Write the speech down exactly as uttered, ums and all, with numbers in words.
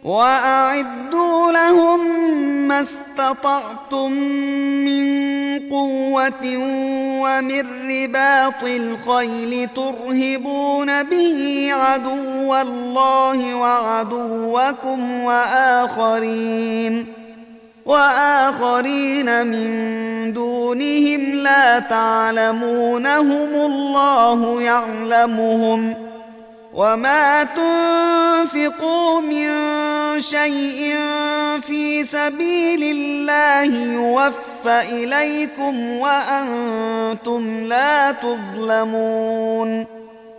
وأعدوا لهم ما استطعتم من قوة ومن رباط الخيل ترهبون به عدو الله وعدوكم وآخرين وآخرين من دونهم لا تعلمونهم الله يعلمهم وما تنفقوا من شيء في سبيل الله يوفى إليكم وأنتم لا تظلمون